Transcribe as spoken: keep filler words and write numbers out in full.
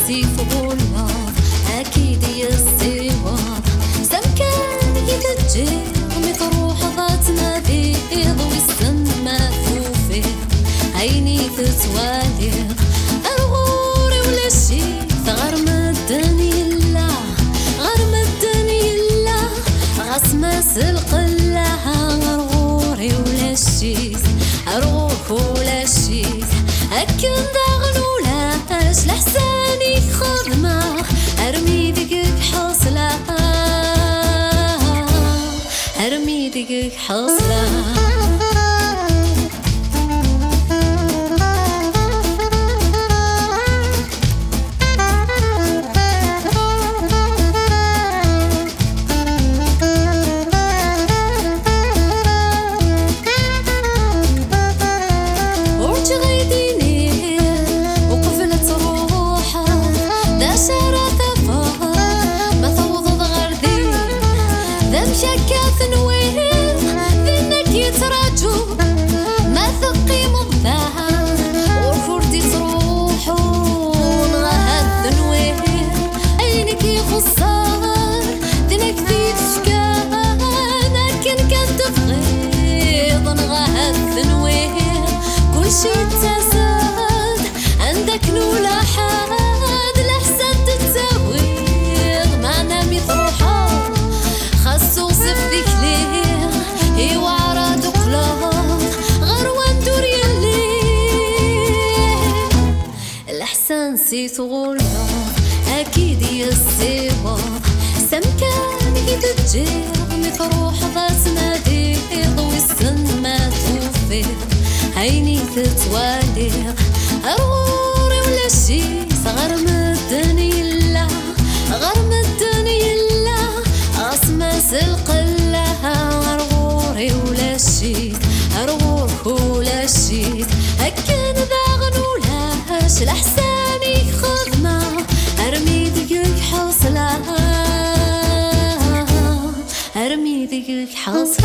غلاظ أكيد يصيوض سمكان يتجير مطروح ذات نبيض والسما فوفي عيني تتوالغ الغوري ولا الشي غرم الدنيا غرم الدنيا غسمس القلة الغوري ولا الشي الروح ولا الشي أكن داغنولاش لحساني خدمة أرمي دقيق حصلة أرمي دقيق حصلة شكاث نويل ذنك يتراجو ما ثقي مضاها وفرتي تروحو نغهد نويل عينك يخصار ذنك في تشكان لكن كان تفغيض نغهد نويل كل شي تساد عندك نولا حاد لحسن تتساويض ما نامي تروحو خاصو صفدك ليه هي وعراد قلاط غروان دور يلي الأحسن سيت غلاط أكيد يصيبط سمكان يتجير متروح ذات نبيض والسما توفيض عيني تتوالغ أروري ولا الشي غرم الدنيا غرم الدنيا أسمس القلة أرغوري ولا الشيت أرغورك ولا الشيت أكن ذاغنولاش لحساني خدمة أرمي دقيق حصلة أرمي دقيق حصلة